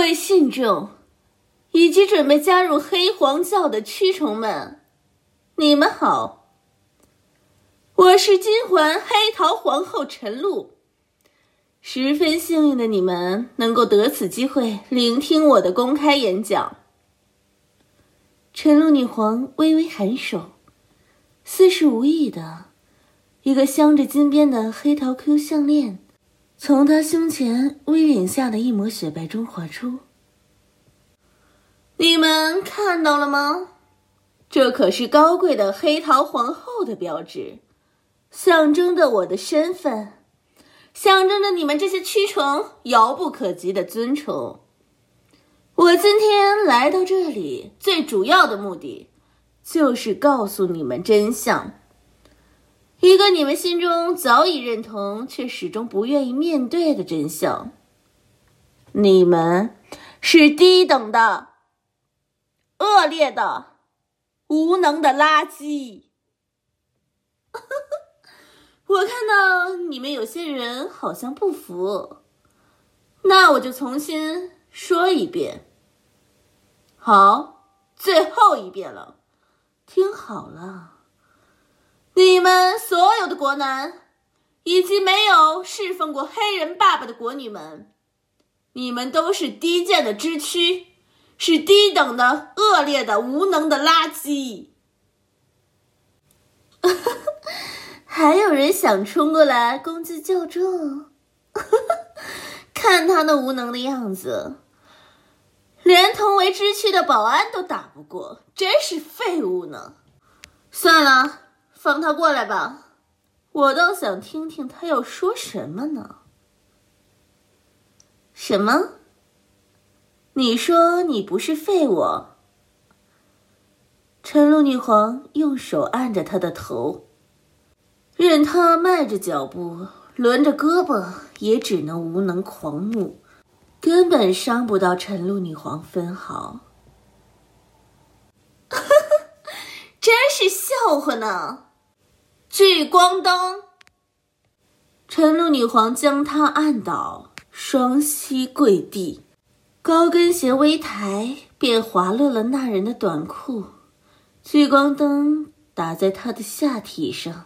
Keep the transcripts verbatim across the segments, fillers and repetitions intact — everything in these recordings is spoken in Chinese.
位信众，以及准备加入黑黄教的蛆虫们，你们好，我是金环黑桃皇后陈露。十分幸运的你们能够得此机会聆听我的公开演讲。陈露女皇微微颔首，似是无意的，一个镶着金边的黑桃 Q 项链从她胸前 V 领下的一抹雪白中滑出。你们看到了吗？这可是高贵的黑桃皇后的标志，象征着我的身份，象征着你们这些蛆虫遥不可及的尊崇。我今天来到这里，最主要的目的就是告诉你们真相，一个你们心中早已认同却始终不愿意面对的真相。你们是低等的、恶劣的、无能的垃圾。我看到你们有些人好像不服，那我就重新说一遍。好，最后一遍了，听好了，你们所有的国男，以及没有侍奉过黑人爸爸的国女们，你们都是低贱的支蛆，是低等的、恶劣的、无能的垃圾。还有人想冲过来攻击教众？看他那无能的样子，连同为支蛆的保安都打不过，真是废物呢。算了，放他过来吧，我倒想听听他要说什么呢。什么？你说你不是废物？陈露女皇用手按着他的头，任他迈着脚步，轮着胳膊，也只能无能狂怒，根本伤不到陈露女皇分毫。真是笑话呢！聚光灯！陈露女皇将他按倒，双膝跪地，高跟鞋微抬，便滑落了那人的短裤。聚光灯打在他的下体上。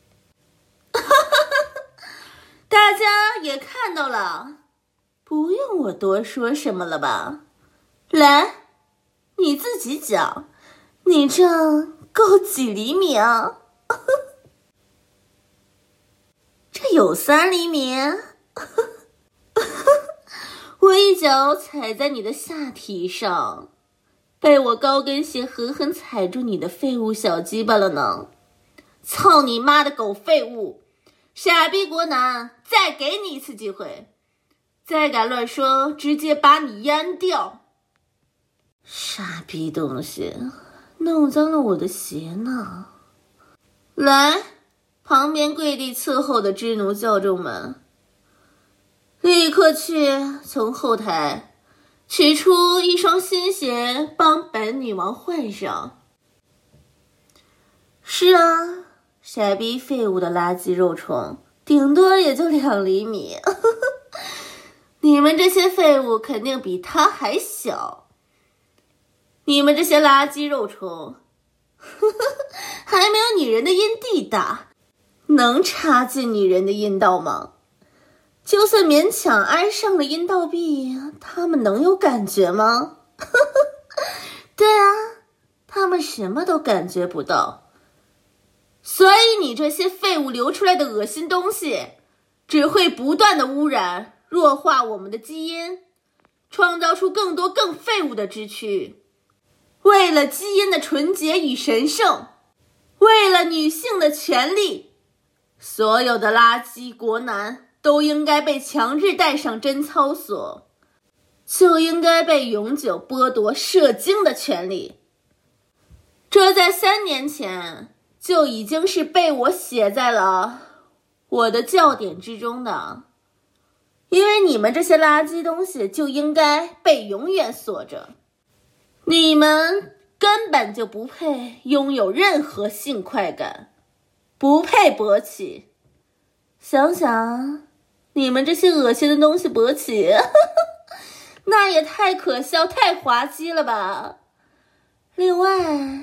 大家也看到了，不用我多说什么了吧？来，你自己讲，你这够几厘米啊？这有三厘米。我一脚踩在你的下体上，被我高跟鞋狠狠踩住你的废物小鸡巴了呢！操你妈的狗废物！傻逼国男，再给你一次机会，再敢乱说，直接把你阉掉！傻逼东西，弄脏了我的鞋呢！来，旁边跪地伺候的支奴教众们，立刻去从后台取出一双新鞋，帮本女王换上。是啊，傻逼废物的垃圾肉虫，顶多也就两厘米。你们这些废物肯定比他还小。你们这些垃圾肉虫，还没有女人的阴蒂大，能插进女人的阴道吗？就算勉强安上了阴道壁，他们能有感觉吗？对啊，他们什么都感觉不到。所以你这些废物流出来的恶心东西，只会不断的污染、弱化我们的基因，创造出更多更废物的支蛆。为了基因的纯洁与神圣，为了女性的权利，所有的垃圾国男都应该被强制带上贞操所，就应该被永久剥夺射精的权利。这在三年前就已经是被我写在了我的教典之中的，因为你们这些垃圾东西就应该被永远锁着，你们根本就不配拥有任何性快感，不配勃起。想想你们这些恶心的东西勃起， 那也太可笑太滑稽了吧。另外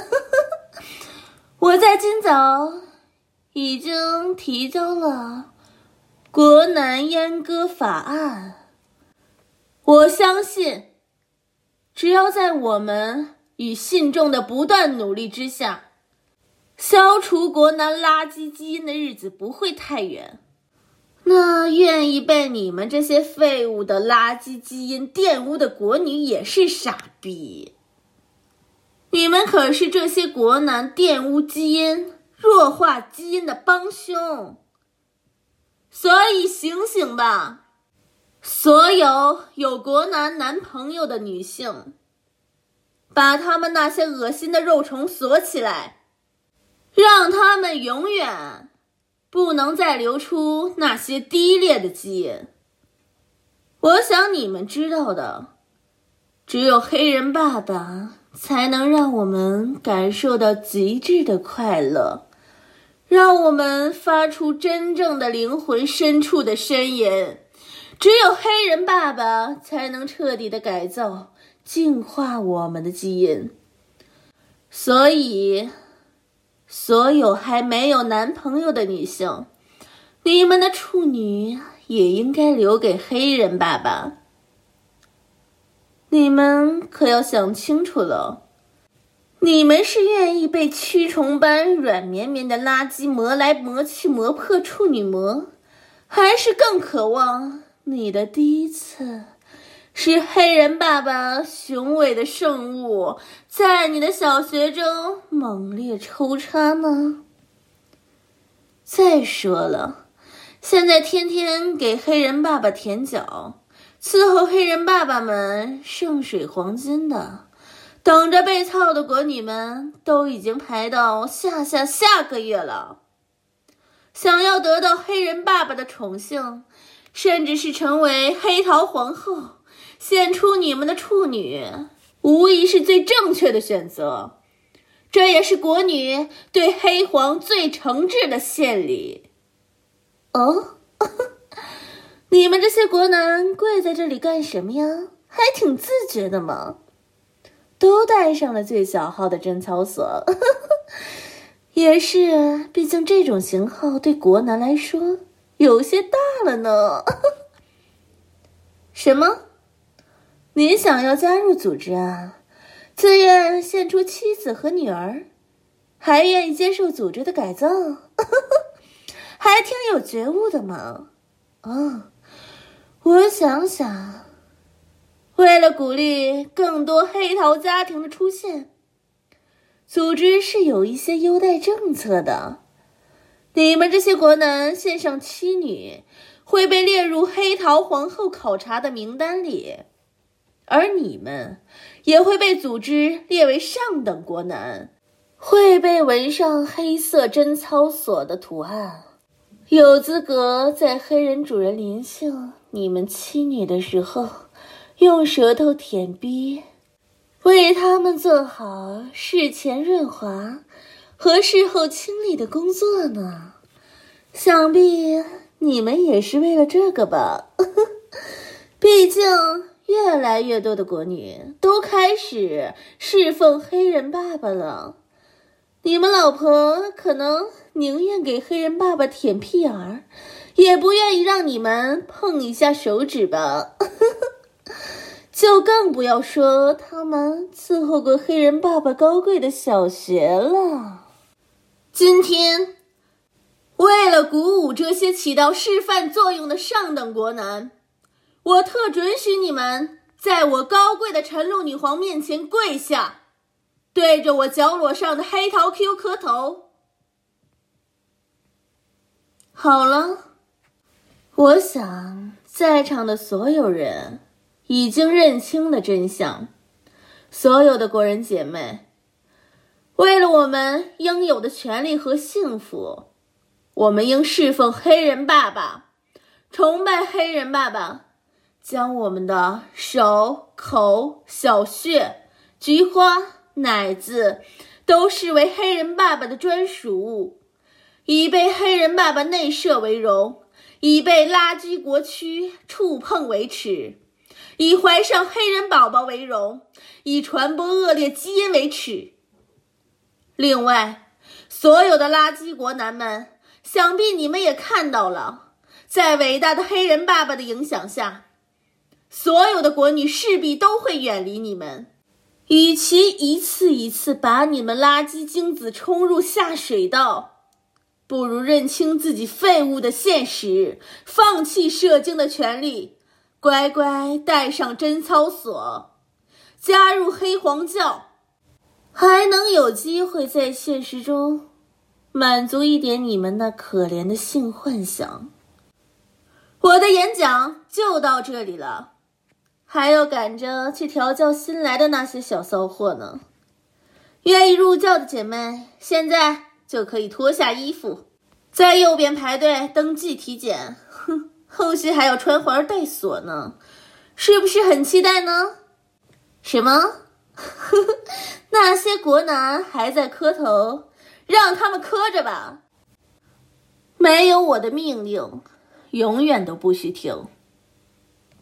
我在今早已经提交了国难阉割法案，我相信只要在我们与信众的不断努力之下，消除国难垃圾基因的日子不会太远。那愿意被你们这些废物的垃圾基因玷污的国女也是傻逼。你们可是这些国男玷污基因、弱化基因的帮凶。所以醒醒吧，所有有国男男朋友的女性，把他们那些恶心的肉虫锁起来，让他们永远不能再流出那些低劣的基因。我想你们知道的，只有黑人爸爸才能让我们感受到极致的快乐，让我们发出真正的灵魂深处的呻吟。只有黑人爸爸才能彻底的改造、净化我们的基因。所以所有还没有男朋友的女性，你们的处女也应该留给黑人爸爸。你们可要想清楚了，你们是愿意被蛆虫般软绵绵的垃圾磨来磨去磨破处女膜，还是更渴望你的第一次是黑人爸爸雄伟的圣物在你的小穴中猛烈抽插呢？再说了，现在天天给黑人爸爸舔脚，伺候黑人爸爸们圣水黄金的，等着被操的国女们都已经排到下下下个月了。想要得到黑人爸爸的宠幸，甚至是成为黑桃皇后，献出你们的处女，无疑是最正确的选择。这也是国女对黑皇最诚挚的献礼。哦，你们这些国男跪在这里干什么呀？还挺自觉的嘛。都带上了最小号的贞操锁。也是，毕竟这种型号对国男来说有些大了呢。什么？你想要加入组织啊？自愿献出妻子和女儿，还愿意接受组织的改造？还挺有觉悟的嘛。哦，我想想，为了鼓励更多黑桃家庭的出现，组织是有一些优待政策的。你们这些国男献上妻女，会被列入黑桃皇后考察的名单里，而你们也会被组织列为上等国男，会被纹上黑色贞操锁的图案，有资格在黑人主人临幸你们妻女的时候用舌头舔逼，为他们做好事前润滑和事后清理的工作呢。想必你们也是为了这个吧。毕竟越来越多的国女都开始侍奉黑人爸爸了，你们老婆可能宁愿给黑人爸爸舔屁眼儿，也不愿意让你们碰一下手指吧。就更不要说他们伺候过黑人爸爸高贵的小学了。今天为了鼓舞这些起到示范作用的上等国男，我特准许你们在我高贵的晨露女皇面前跪下，对着我角落上的黑桃 Q 磕头。好了，我想在场的所有人已经认清了真相。所有的国人姐妹，为了我们应有的权利和幸福，我们应侍奉黑人爸爸，崇拜黑人爸爸，将我们的手、口、小穴、菊花、奶子都视为黑人爸爸的专属物，以被黑人爸爸内射为荣，以被垃圾国区触碰为耻， 以怀上黑人宝宝为荣，以传播恶劣基因为耻。另外，所有的垃圾国男们，想必你们也看到了，在伟大的黑人爸爸的影响下，所有的国女势必都会远离你们。与其一次一次把你们垃圾精子冲入下水道，不如认清自己废物的现实，放弃射精的权利，乖乖戴上贞操锁，加入黑黄教，还能有机会在现实中满足一点你们那可怜的性幻想。我的演讲就到这里了，还要赶着去调教新来的那些小骚货呢。愿意入教的姐妹，现在就可以脱下衣服，在右边排队登记体检。哼，后续还要穿环带锁呢，是不是很期待呢？什么？那些国男还在磕头，让他们磕着吧。没有我的命令，永远都不许停。